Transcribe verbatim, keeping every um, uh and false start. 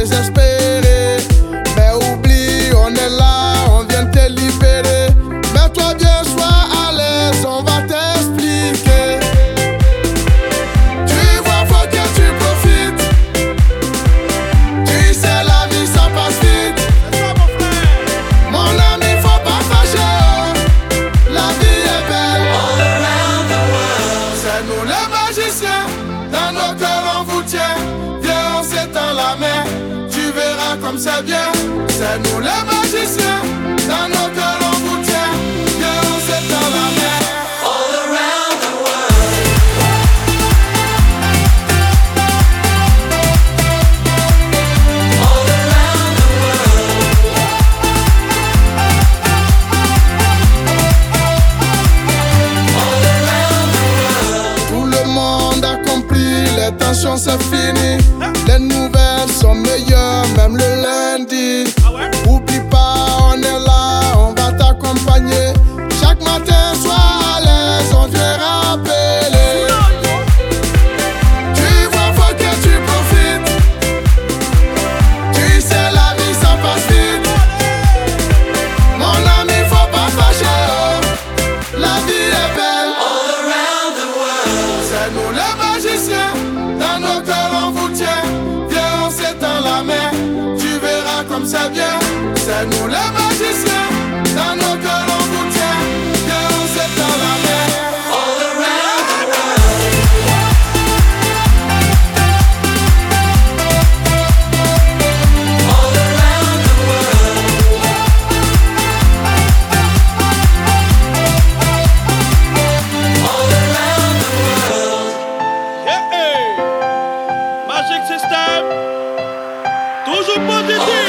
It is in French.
désespéré. Mais oublie, on est là, on vient te libérer. Mets-toi bien, sois à l'aise, on va t'expliquer. Tu vois, faut que tu profites. Tu sais, la vie ça passe vite. Mon ami, faut pas fâcher, oh. La vie est belle. All around the world. C'est nous les magiciens, dans nos cœurs on vous tient. Viens, on s'étend la main, tu verras comme c'est bien. C'est nous les magiciens, dans nos cœurs on vous tient. Viens, on s'étend la main. All around the world. All around the world. All around the world. Tout le monde a compris, les tensions c'est fini. Les nouvelles sont meilleures, même le lundi. Oublie pas, on est là, on va t'accompagner. Chaque matin, sois à l'aise, on vient rappeler. Tu vois, faut que tu profites. Tu sais, la vie ça passe vite. Mon ami, faut pas fâcher, oh. La vie est belle. All around the world. C'est nous les magiciens, dans nos cœurs on vous tient. Viens, on s'étend la main, tu verras comme c'est bien. C'est nous les magiciens, dans nos cœurs on vous tient. Viens, on s'étend la main. All around the world. All around the world. All around the world. Hey, hey. Magic System, toujours positif.